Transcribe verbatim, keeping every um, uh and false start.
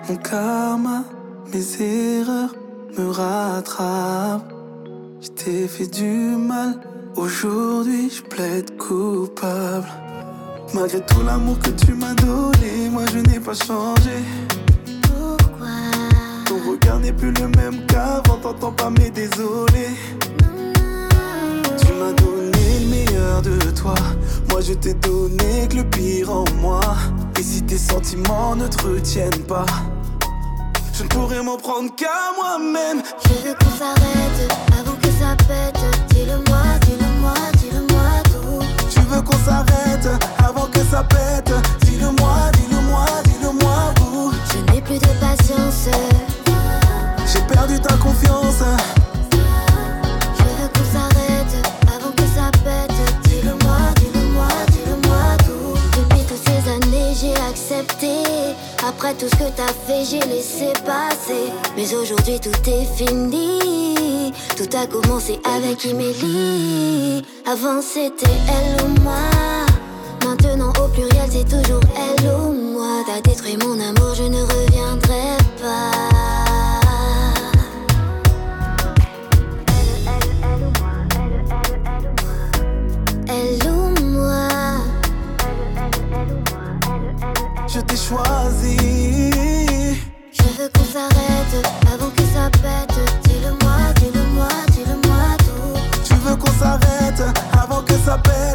Mon karma, mes erreurs me rattrapent. Je t'ai fait du mal, aujourd'hui je plaide coupable. Malgré tout l'amour que tu m'as donné, moi je n'ai pas changé. Pourquoi? Ton regard n'est plus le même qu'avant, t'entends pas mais désolé. Tu m'as donné le meilleur de toi, moi je t'ai donné que le pire en moi. Et si tes sentiments ne te retiennent pas, je ne pourrais m'en prendre qu'à moi-même. Je veux qu'on s'arrête avant que ça pète. Dis-le-moi, dis-le-moi, dis-le-moi tout. Tu veux qu'on s'arrête avant que ça pète. Dis-le-moi, dis-le-moi, dis-le-moi où. Je n'ai plus de patience. J'ai perdu ta confiance. Je veux qu'on s'arrête avant que ça pète. Dis-le-moi, dis-le-moi, dis-le-moi tout. Depuis toutes ces années j'ai accepté. Après tout ce que t'as fait j'ai laissé passer. Mais aujourd'hui tout est fini. Tout a commencé avec Imélie. Avant c'était elle ou moi. Maintenant au pluriel c'est toujours elle ou moi. T'as détruit mon amour, je ne reviendrai pas. Elle ou moi. Je t'ai choisi. Je veux qu'on s'arrête avant que ça pète. Dis-le-moi, dis-le-moi, dis-le-moi tout. Tu veux qu'on s'arrête avant que ça pète.